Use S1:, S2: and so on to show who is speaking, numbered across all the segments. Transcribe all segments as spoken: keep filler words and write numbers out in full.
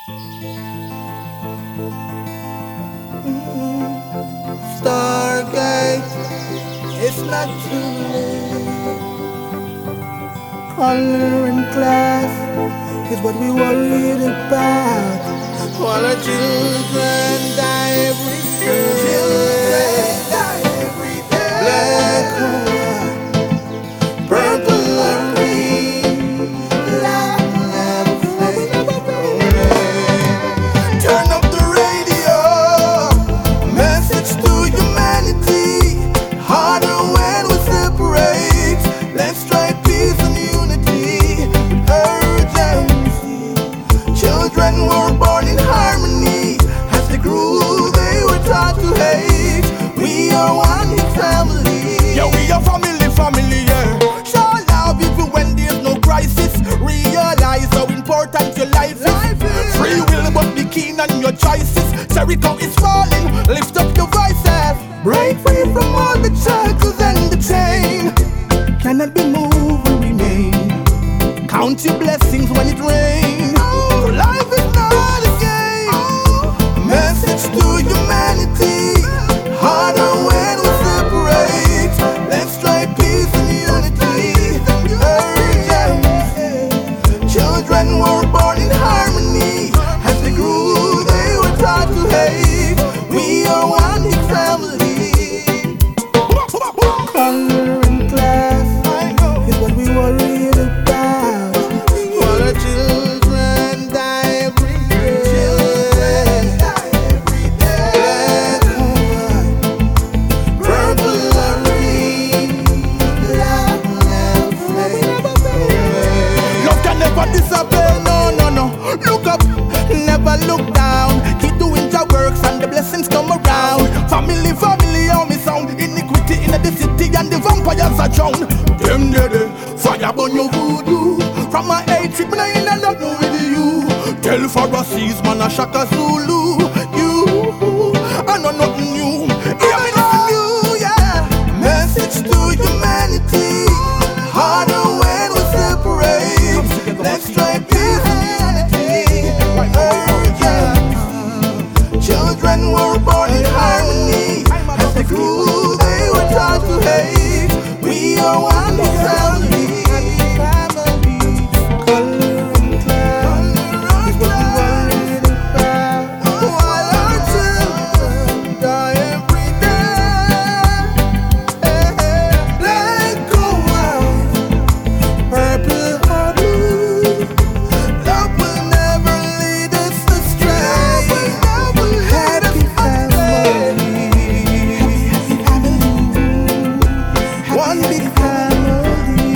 S1: Stargate, it's not too late. Color and class is what we worried about. While our children die every day. Children die every day. Black or white, purple or green, love never fades. Turn up the radio, message to humanity. Harder when we separate. Let's try peace and unity with urgency. Children were born in harmony. As they grew, they were taught to hate. We are one big family. Yeah, we are family, family, yeah. Show love even when there's no crisis. Realize how important your life is. Free will, but be keen on your choices. Jericho is falling, lift up your voices. Break free from all the shackles and the chain. Cannot be moved, we remain. Count your blessings when it rains. Oh, life is not a game. Message to humanity. Harder when we separate. Let's try peace and unity. Urgency. Children were born in harmony. As they grew, they were taught to hate. We are one big family. Color and class is what we worried about. While our children die every day. Children die every day. Black or white, purple or green, love never fades. Love can never disappear, no, no, no. Look up, never look down. Keep doing your works and the blessings come around. Family, family, how me sound. Iniquity in the city and the vampires are drowned. Them there, they fire burn your voodoo. From my hatred, me I ain't love no with you. Tell Pharisees, man, a Shaka Zulu. You, I know nothing new. Hear me nothing new, yeah. Message to humanity. Harder when we separate. Let's try peace and unity. Urgency. Children were born in harmony. As they grew, they were taught to hate. We are one big family. Color and class is what we worried about. While our children die every day. Black or white, purple or blue, love will never lead us astray. Happy family, one big family,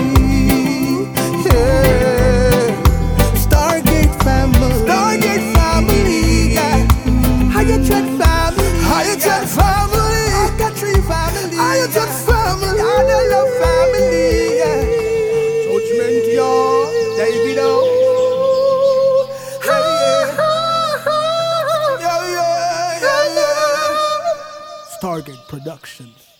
S1: yeah. Stargate family, Stargate family, yeah. Higher Tread family, Higher Tread family, Country family, Higher Tread family, I love family, yeah. Judgment, y'all, David, oh, yeah, yeah, yeah, yeah. Stargate Productions.